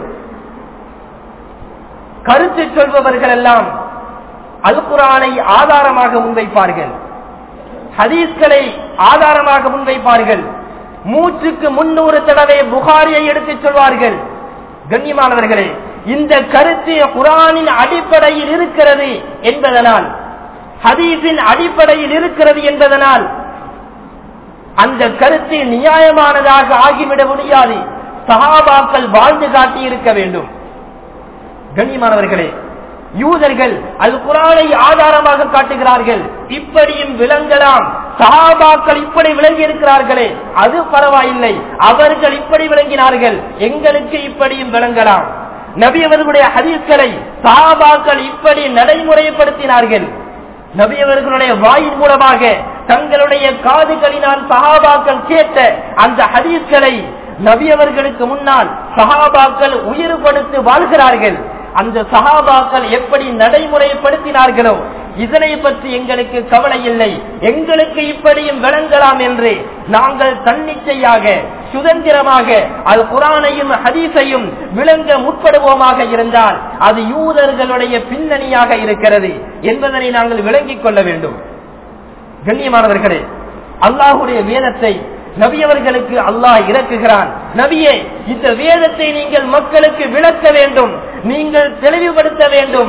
கருத்து சொல்பவர்கள் எல்லாம் அல் குர்ஆனை ஆதாரமாக முன்வைப்பார்கள், ஹதீஸ்களை ஆதாரமாக முன்வைப்பார்கள், மூச்சுக்கு முன்னூறு தடவை புகாரியை எடுத்துச் சொல்வார்கள். கண்ணியமானவர்களே, இந்த கருத்து குர்ஆனின் அடிப்படையில் இருக்கிறது என்பதனால், ஹதீஸின் அடிப்படையில் இருக்கிறது என்பதனால் அந்த கருத்து நியாயமானதாக ஆகிவிட முடியாது. சஹாபாக்கள் வாழ்ந்து காட்டி இருக்க வேண்டும். கண்ணியமானவர்களே, யூதர்கள் அல் குர்ஆனை ஆதாரமாக காட்டுகிறார்கள், இப்படியும் விளங்கலாம். சஹாபாக்கள் இப்படி விளங்கி இருக்கிறார்களே, அது பரவாயில்லை, அவர்கள் இப்படி விளங்கினார்கள், எங்களுக்கு இப்படியும் விளங்கலாம். நபி அவர்களுடைய ஹதீஸ்களை சஹாபாக்கள் இப்படி நடைமுறைப்படுத்தினார்கள். நபி அவர்களுடைய வாயின் மூலமாக தங்களுடைய காதுகளினால் சஹாபாக்கள் கேட்ட அந்த ஹதீஸ்களை நபி அவர்களுக்கு முன்னால் சஹாபாக்கள் உயிர் கொடுத்து வாழ்கிறார்கள். அந்த சஹாபாக்கள் எப்படி நடைமுறைப்படுத்தினார்களோ, இதனை பற்றி எங்களுக்கு கவலை இல்லை, எங்களுக்கு இப்படியும் விளங்கலாம் என்று நாங்கள் தன்னிச்சையாக சுதந்திரமாக அல் குர்ஆனையும் ஹதீஸையும் விளங்க முற்படுவோமாக இருந்தால் அது யூதர்களுடைய பின்னணியாக இருக்கிறது என்பதனை நாங்கள் விளங்கிக் கொள்ள வேண்டும். கண்ணியமானவர்களே, அல்லாஹுடைய வேதத்தை நபியவர்களுக்கு அல்லாஹ் இறக்குகிறான். நபியே, இந்த வேதத்தை நீங்கள் மக்களுக்கு விளக்க வேண்டும், நீங்கள் தெளிவுபடுத்த வேண்டும்.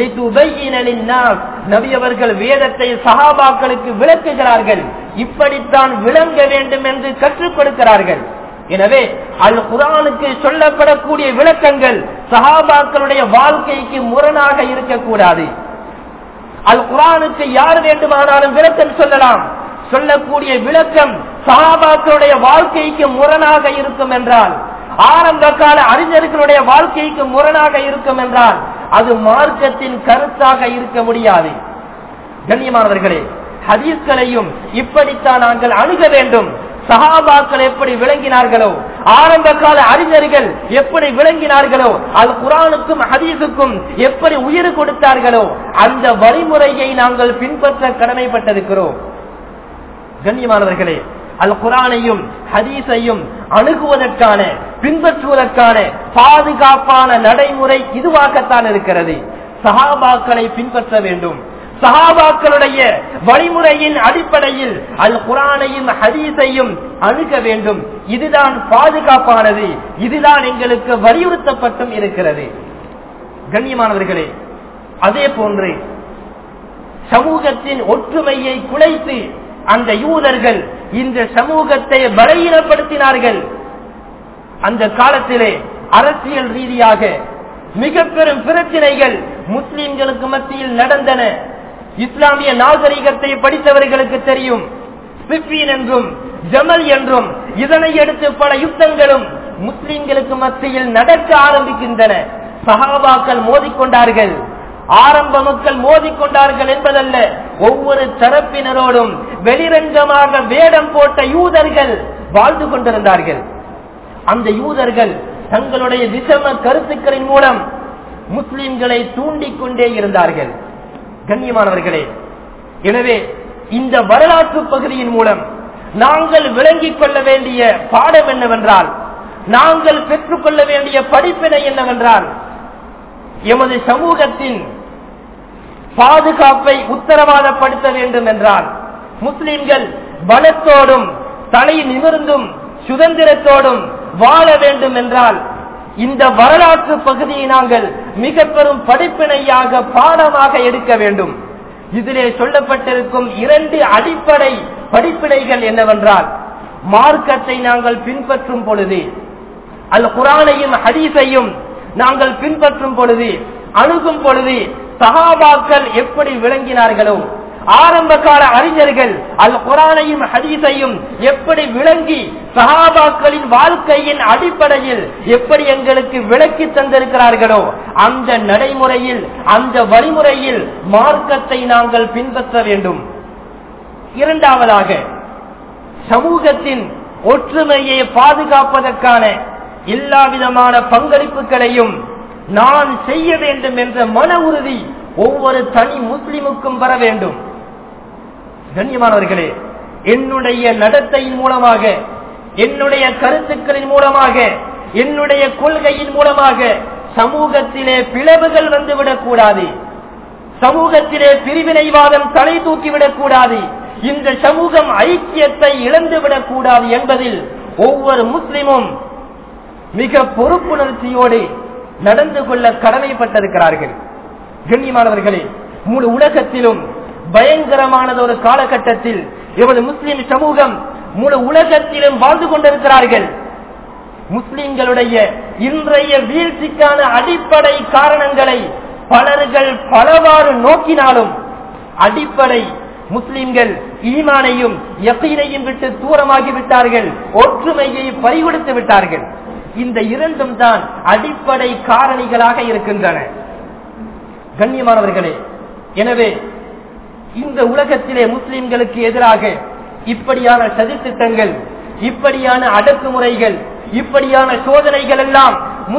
நபியவர்கள் வேதத்தை சஹாபாக்களுக்கு விளக்குகிறார்கள், இப்படித்தான் விளங்க வேண்டும் என்று கற்றுக் கொடுக்கிறார்கள். எனவே அல் குர்ஆனுக்கு சொல்லப்படக்கூடிய விளக்கங்கள் சஹாபாக்களுடைய வாழ்க்கைக்கு முரணாக இருக்கக்கூடாது. அல் குர்ஆனுக்கு யார் வேண்டுமானாலும் விளக்கம் சொல்லலாம், சொல்லக்கூடிய விளக்கம் சஹாபாக்களுடைய வாழ்க்கைக்கு முரணாக இருக்கும் என்றால், ஆரம்ப கால அறிஞர்களுடைய வாழ்க்கைக்கு முரணாக இருக்கும் என்றால் அது மார்க்கத்தின் கருத்தாக இருக்க முடியாது. கண்ணியமானவர்களே, ஹதீஸ்களையும் இப்படித்தான் நாங்கள் அணுக வேண்டும். சஹாபாக்கள் எப்படி விளங்கினார்களோ, ஆரம்ப கால அறிஞர்கள் எப்படி விளங்கினார்களோ, அல் குர்ஆனுக்கும் ஹதீஸுக்கும் எப்படி உயிர் கொடுத்தார்களோ அந்த வழிமுறையை நாங்கள் பின்பற்ற கடமைப்பட்டிருக்கிறோம். கண்ணியமானவர்களே, அல் குர்ஆனையும் ஹதீஸையும் அணுகுவதற்கான பின்பற்றுவதற்கான பாதுகாப்பான நடைமுறை இதுவாகத்தான் இருக்கிறது. சஹாபாக்களை பின்பற்ற வேண்டும். சஹாபாக்களுடைய வழிமுறையின் அடிப்படையில் அல் குர்ஆனையும் ஹதீஸையும் அணுக வேண்டும். இதுதான் பாதுகாப்பானது, இதுதான் எங்களுக்கு வலியுறுத்தப்பட்டும் இருக்கிறது. கண்ணியமானவர்களே, அதே போன்று சமூகத்தின் ஒற்றுமையை குலைத்து அந்த யூதர்கள் இந்த சமூகத்தை பலவீனப்படுத்தினார்கள். அந்த காலத்திலே அரசியல் ரீதியாக மிக பெரும் பிரச்சனைகள் முஸ்லிம்களுக்கு மத்தியில் நடந்தன. இஸ்லாமிய நாகரிகத்தை படித்தவர்களுக்கு தெரியும். சிஃபீன் என்றும் ஜமல் என்றும் இதனை எடுத்து பல யுத்தங்களும் முஸ்லிம்களுக்கு மத்தியில் நடக்க ஆரம்பிக்கின்றன. சஹாபாக்கள் மோதிக்கொண்டார்கள், ஆரம்ப மக்கள் மோதிக்கொண்டார்கள் என்பதல்ல, ஒவ்வொரு தரப்பினரோடும் வெளிரங்கமாக வேடம் போட்ட யூதர்கள் வாழ்ந்து கொண்டிருந்தார்கள். அந்த யூதர்கள் தங்களுடைய விஷம கருத்துக்களின் மூலம் முஸ்லிம்களை தூண்டிக் கொண்டே இருந்தார்கள். கண்ணியமானவர்களே, எனவே இந்த வரலாற்று பகுதியின் மூலம் நாங்கள் விளங்கிக் கொள்ள வேண்டிய பாடம் என்னவென்றால், நாங்கள் பெற்றுக்கொள்ள வேண்டிய படிப்பினை என்னவென்றால், எமது சமூகத்தின் பாதுகாப்பை உத்தரவாதப்படுத்த வேண்டும் என்றால் முஸ்லிம்கள் பலத்தோடும் தலை நிமிர்ந்தும் சுதந்திரத்தோடும் வாழ வேண்டும் என்றால் இந்த வரலாற்று பகுதியை நாங்கள் மிக பெரும் படிப்பினையாக பாடமாக எடுக்க வேண்டும். இதிலே சொல்லப்பட்டிருக்கும் இரண்டு அடிப்படை படிப்பினைகள் என்னவென்றால், மார்க்கத்தை நாங்கள் பின்பற்றும் பொழுது, அல் குர்ஆனையும் ஹதீஸையும் நாங்கள் பின்பற்றும் பொழுது, அணுகும் பொழுது சஹாபாக்கள் எப்படி விளங்கினார்களோ, ஆரம்ப கால அறிஞர்கள் அல் குர்ஆனையும் ஹதீஸையும் எப்படி விளங்கி சஹாபாக்களின் வாழ்க்கையின் அடிப்படையில் எப்படி எங்களுக்கு விளக்கி தந்திருக்கிறார்களோ அந்த நடைமுறையில், அந்த வழிமுறையில் மார்க்கத்தை நாங்கள் பின்பற்ற வேண்டும். இரண்டாவதாக, சமூகத்தின் ஒற்றுமையை பாதுகாப்பதற்கான எல்லா விதமான பங்களிப்புகளையும் நான் செய்ய வேண்டும் என்ற மன உறுதி ஒவ்வொரு தனி முஸ்லிமுக்கும் வர வேண்டும். கண்ணியமானவர்களே, என்னுடைய நடத்தையின் மூலமாக, என்னுடைய கருத்துக்களின் மூலமாக, என்னுடைய கொள்கையின் மூலமாக சமூகத்திலே பிளவுகள் வந்துவிடக் கூடாது, சமூகத்திலே பிரிவினைவாதம் தலை தூக்கிவிடக் கூடாது, இந்த சமூகம் ஐக்கியத்தை இழந்துவிடக் கூடாது என்பதில் ஒவ்வொரு முஸ்லிமும் மிக பொறுப்புணர்ச்சியோடு நடந்து கொள்ள கடமைப்பட்டிருக்கிறார்கள். கண்ணியமானவர்களே, முழு உலகத்திலும் பயங்கரமானது ஒரு காலகட்டத்தில் எமது முஸ்லிம் சமூகம் முழு உலகத்திலும் வாழ்ந்து கொண்டிருக்கிறார்கள். முஸ்லிம்களுடைய இன்றைய வீழ்ச்சிக்கான அடிப்படை காரணங்களை பலர்கள் பலவாறு நோக்கினாலும் அடிப்படை முஸ்லிம்கள் ஈமானையும் யகீனையும் விட்டு தூரமாகி விட்டார்கள், ஒற்றுமையை பறிகொடுத்து விட்டார்கள். இந்த இரண்டும் தான் அடிப்படை காரணிகளாக இருக்கின்றன. கண்ணியமானவர்களே, எனவே இந்த உலகத்திலே முஸ்லிம்களுக்கு எதிராக இப்படியான சதித்திட்டங்கள், இப்படியான அடக்குமுறைகள், இப்படியான சோதனைகள் எல்லாம்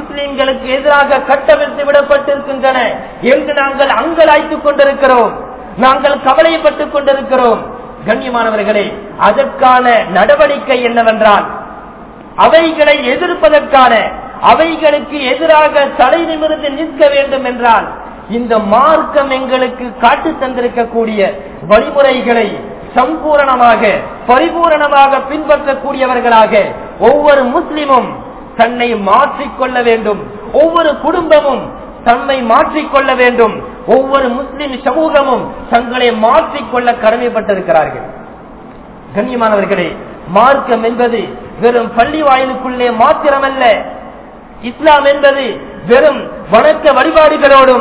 முஸ்லிம்களுக்கு எதிராக கட்டவிழ்த்து விடப்பட்டிருக்கின்றன என்று நாங்கள் அங்கலாய்த்துக் கொண்டிருக்கிறோம். நாங்கள் கவலைப்பட்டுக் கொண்டிருக்கிறோம். கண்ணியமானவர்களே, அதற்கான நடவடிக்கை என்னவென்றால், அவைகளை எதிர்ப்பதற்கான, அவைகளுக்கு எதிராக தலை நிமிர்ந்து நிற்க வேண்டும் என்றால், இந்த மார்க்கம் எங்களுக்கு காட்டு தந்திருக்கக்கூடிய வழிமுறைகளை சம்பூரணமாக பரிபூரணமாக பின்பற்றக்கூடியவர்களாக ஒவ்வொரு முஸ்லிமும் தன்னை மாற்றிக்கொள்ள வேண்டும். ஒவ்வொரு குடும்பமும் தன்னை மாற்றிக்கொள்ள வேண்டும். ஒவ்வொரு முஸ்லிம் சமூகமும் தங்களை மாற்றிக்கொள்ள கடமைப்பட்டிருக்கிறார்கள். கண்ணியமானவர்களே, மார்க்கம் என்பது வெறும் பள்ளி வாயிலுக்குள்ளே மாத்திரமல்ல. இஸ்லாம் என்பது வெறும் வணக்க வழிபாடுகளோடும்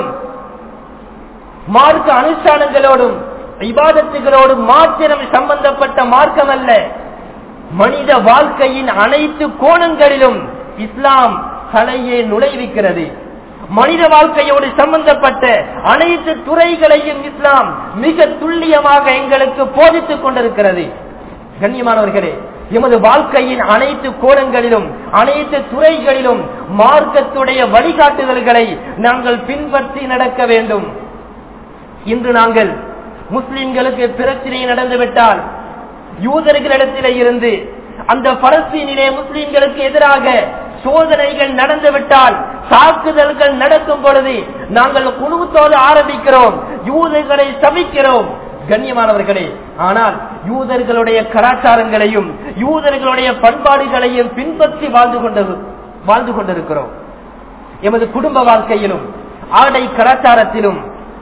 மார்க்க அனுஷ்டானங்களோடும் இபாதத்துகளோடும் மாத்திரம் சம்பந்தப்பட்ட மார்க்கம் அல்ல. மனித வாழ்க்கையின் அனைத்து கோணங்களிலும் இஸ்லாம் தலையை நுழைவிக்கிறது. மனித வாழ்க்கையோடு சம்பந்தப்பட்ட அனைத்து துறைகளையும் இஸ்லாம் மிக துல்லியமாக எங்களுக்கு போதித்துக் கொண்டிருக்கிறது. கண்ணியமானவர்களே, எமது வாழ்க்கையின் அனைத்து கோணங்களிலும் அனைத்து துறைகளிலும் மார்க்கத்துடைய வழிகாட்டுதல்களை நாங்கள் பின்பற்றி நடக்க வேண்டும். இன்று நாங்கள் முஸ்லிம்களுக்கு பிரச்சனை நடந்துவிட்டால், யூதர்களிடத்திலே இருந்து அந்த பலஸ்தீனிலே முஸ்லிம்களுக்கு எதிராக சோதனைகள் நடந்துவிட்டால், தாக்குதல்கள் நடக்கும் பொழுது நாங்கள் குழுத்தோடு ஆரம்பிக்கிறோம், யூதர்களை சபிக்கிறோம். கண்ணியமானவர்களே, ஆனால் யூதர்களுடைய கலாச்சாரங்களையும் யூதர்களுடைய பண்பாடுகளையும் பின்பற்றி வாழ்ந்து கொண்டு வாழ்ந்து கொண்டிருக்கிறோம். எமது குடும்ப வாழ்க்கையிலும் ஆடை கலாச்சாரத்திலும்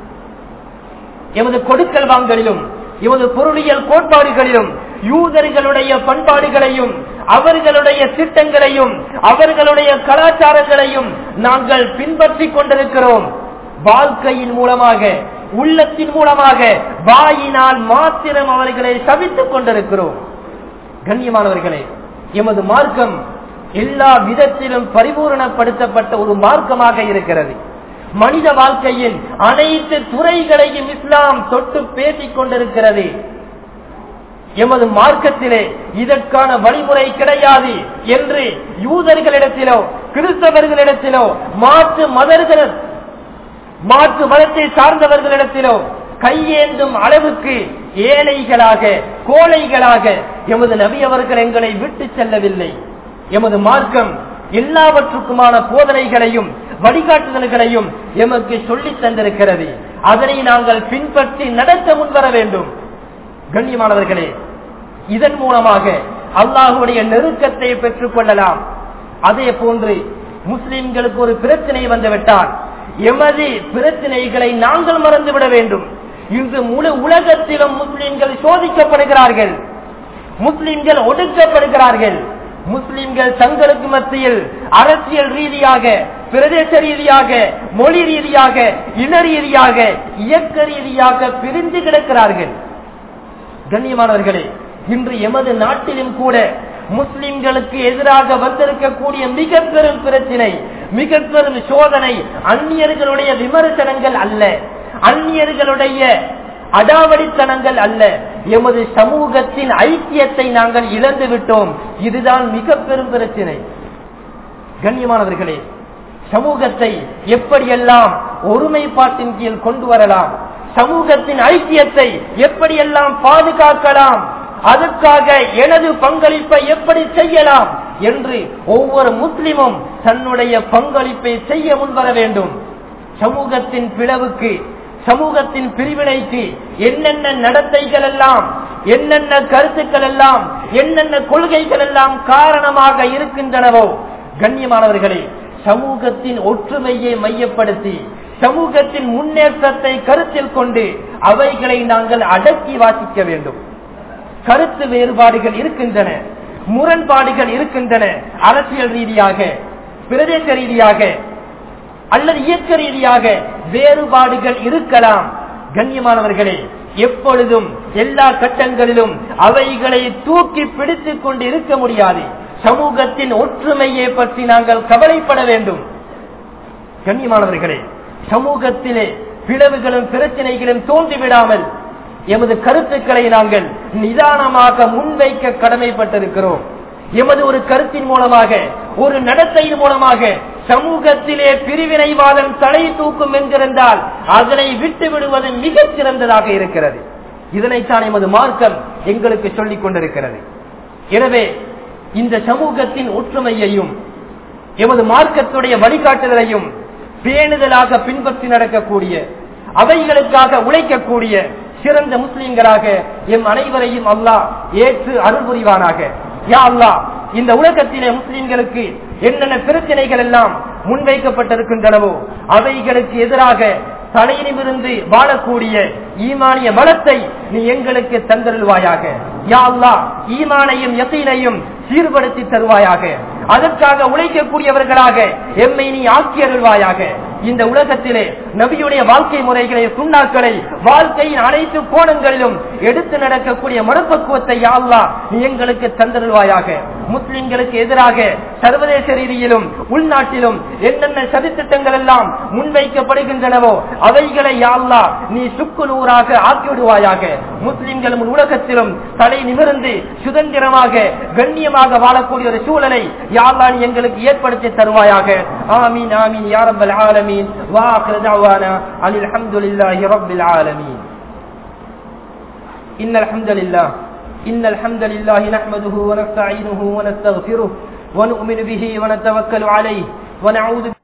எமது கொடுக்கல் வாங்கலிலும் எமது பொருளியல் கோட்பாடுகளிலும் யூதர்களுடைய பண்பாடுகளையும் அவர்களுடைய திட்டங்களையும் அவர்களுடைய கலாச்சாரங்களையும் நாங்கள் பின்பற்றி கொண்டிருக்கிறோம். வாழ்க்கையின் மூலமாக, உள்ளத்தின் மூலமாக, வாயினால் மாத்திரம் அவர்களை சபித்துக் கொண்டிருக்கிறோம். கண்ணியமானவர்களே, எமது மார்க்கம் எல்லா விதத்திலும் பரிபூரணப்படுத்தப்பட்ட ஒரு மார்க்கமாக இருக்கிறது. மனித வாழ்க்கையின் அனைத்து துறைகளையும் இஸ்லாம் தொட்டு பேசிக் கொண்டிருக்கிறது. எமது மார்க்கத்திலே இதற்கான வழிமுறை கிடையாது என்று யூதர்களிடத்திலோ கிறிஸ்தவர்களிடத்திலோ மாற்று மதர்கள் மாற்று மதத்தை சார்ந்தவர்களிடத்திலோ கையேந்தும் அளவுக்கு ஏழைகளாக கோழைகளாக எமது நபி அவர்கள் எங்களை விட்டு செல்லவில்லை. எமது மார்க்கம் எல்லாவற்றுக்குமான போதனைகளையும் வழிகாட்டுதல்களையும் எமக்கு சொல்லித் தந்திருக்கிறது. அதனை நாங்கள் பின்பற்றி நடத்த முன்வர வேண்டும். கண்ணியமானவர்களே, இதன் மூலமாக அல்லாஹுடைய நெருக்கத்தை பெற்றுக் கொள்ளலாம். அதே போன்று முஸ்லிம்களுக்கு ஒரு பிரச்சனை வந்துவிட்டால் எமது பிரச்சனைகளை நாங்கள் மறந்துவிட வேண்டும். இன்று முழு உலகத்திலும் முஸ்லிம்கள் சோதிக்கப்படுகிறார்கள், முஸ்லிம்கள் ஒடுக்கப்படுகிறார்கள். முஸ்லிம்கள் தங்களுக்கு மத்தியில் அரசியல் ரீதியாக, பிரதேச ரீதியாக, மொழி ரீதியாக, இன ரீதியாக, இயக்க ரீதியாக பிரிந்து கிடக்கிறார்கள். கண்ணியமானவர்களே, இன்று எமது நாட்டிலும் கூட முஸ்லிம்களுக்கு எதிராக வந்திருக்கக்கூடிய மிக பெரும் பிரச்சினை, மிக பெரும் சோதனை அந்நியர்களுடைய விமர்சனங்கள் அல்ல, அந்நியர்களுடைய அடாவடித்தனங்கள் அல்ல, எமது சமூகத்தின் ஐக்கியத்தை நாங்கள் இழந்து விட்டோம். இதுதான் மிக பெரும் பிரச்சனை. கண்ணியமானவர்களே, சமூகத்தை எப்படியெல்லாம் ஒருமைப்பாட்டின் கீழ் கொண்டு வரலாம், சமூகத்தின் ஐக்கியத்தை எப்படியெல்லாம் பாதுகாக்கலாம், அதற்காக எனது பங்களிப்பை எப்படி செய்யலாம் என்று ஒவ்வொரு முஸ்லிமும் தன்னுடைய பங்களிப்பை செய்ய முன்வர வேண்டும். சமூகத்தின் பிளவுக்கு, சமூகத்தின் பிரிவினைக்கு என்னென்ன நடத்தைகள் எல்லாம், என்னென்ன கருத்துக்கள் எல்லாம், என்னென்ன கொள்கைகள் எல்லாம் காரணமாக இருக்கின்றனவோ, கண்ணியமானவர்களே, சமூகத்தின் ஒற்றுமையை மையப்படுத்தி சமூகத்தின் முன்னேற்றத்தை கருத்தில் கொண்டு அவைகளை நாங்கள் அடக்கி வாசிக்க வேண்டும். கருத்து வேறுபாடுகள் இருக்கின்றன, முரண்பாடுகள் இருக்கின்றன, அரசியல் ரீதியாக, பிரதேச ரீதியாக அல்லது இயக்க ரீதியாக வேறுபாடுகள் இருக்கலாம். கண்ணியமானவர்களே, எப்பொழுதும் எல்லா கட்டங்களிலும் அவைகளை தூக்கி பிடித்துக் கொண்டு இருக்க முடியாது. சமூகத்தின் ஒற்றுமையை பற்றி நாங்கள் கவலைப்பட வேண்டும். கண்ணியமானவர்களே, சமூகத்திலே பிளவுகளும் பிரச்சனைகளும் தோன்றிவிடாமல் எமது கருத்துக்களை நாங்கள் நிதானமாக முன்வைக்க கடமைப்பட்டிருக்கிறோம். எமது ஒரு கருத்தின் மூலமாக, ஒரு நடத்தையின் மூலமாக சமூகத்திலே பிரிவினைவாதம் தலை தூக்கும் என்கிறால் அதனை விட்டு விடுவது மிகச் சிறந்ததாக இருக்கிறது. இதனைத்தான் எமது மார்க்கம் எங்களுக்கு சொல்லிக் கொண்டிருக்கிறது. எனவே இந்த சமூகத்தின் ஒற்றுமையையும் எமது மார்க்கத்துடைய வழிகாட்டுதலையும் பேணுதலாக பின்பற்றி நடக்கக்கூடிய, அவைகளுக்காக உழைக்கக்கூடிய சிறந்த முஸ்லிம்களாக எம் அனைவரையும் அல்லாஹ் ஏற்று அருள் புரிவானாக. யா அல்லாஹ், இந்த உலகத்திலே முஸ்லிம்களுக்கு என்னென்ன பிரச்சனைகள் எல்லாம் முன்வைக்கப்பட்டிருக்கின்றனவோ அவைகளுக்கு எதிராக தலையிலிருந்து வாழக்கூடிய ஈமானிய பலத்தை நீ எங்களுக்கு தந்தருள்வாயாக. யா அல்லாஹ், ஈமானையும் யகீனையும் சீர்படுத்தி தருவாயாக. அதற்காக உழைக்கக்கூடியவர்களாக எம்மை நீ ஆக்கி அருள்வாயாக. இந்த உலகத்திலே நபியுடைய வாழ்க்கை முறைகளை, சுண்ணாக்களை வாழ்க்கையின் அனைத்து கோணங்களிலும் எடுத்து நடக்கக்கூடிய மனப்பக்குவத்தை யா அல்லாஹ் நீ எங்களுக்கு தந்தருள்வாயாக. முஸ்லிம்களுக்கு எதிராக சர்வதேச ரீதியிலும் உள்நாட்டிலும் என்னென்ன சதித்திட்டங்கள் எல்லாம் முன்வைக்கப்படுகின்றனவோ அவைகளை யா அல்லாஹ் நீ சுக்குநூறாக ஆக்கிவிடுவாயாக. முஸ்லிம்களும் உலகத்திலும் தலை நிமிர்ந்து சுதந்திரமாக கண்ணியமாக வாழக்கூடிய ஒரு சூழலை யா அல்லாஹ் நீ எங்களுக்கு ஏற்படுத்தி தருவாயாக. ஆமீன் ஆமீன் யா ரப்பல் ஆலமீன். وآخر دعوانا أن الحمد لله رب العالمين. إن الحمد لله إن الحمد لله نحمده ونستعينه ونستغفره ونؤمن به ونتوكل عليه ونعوذ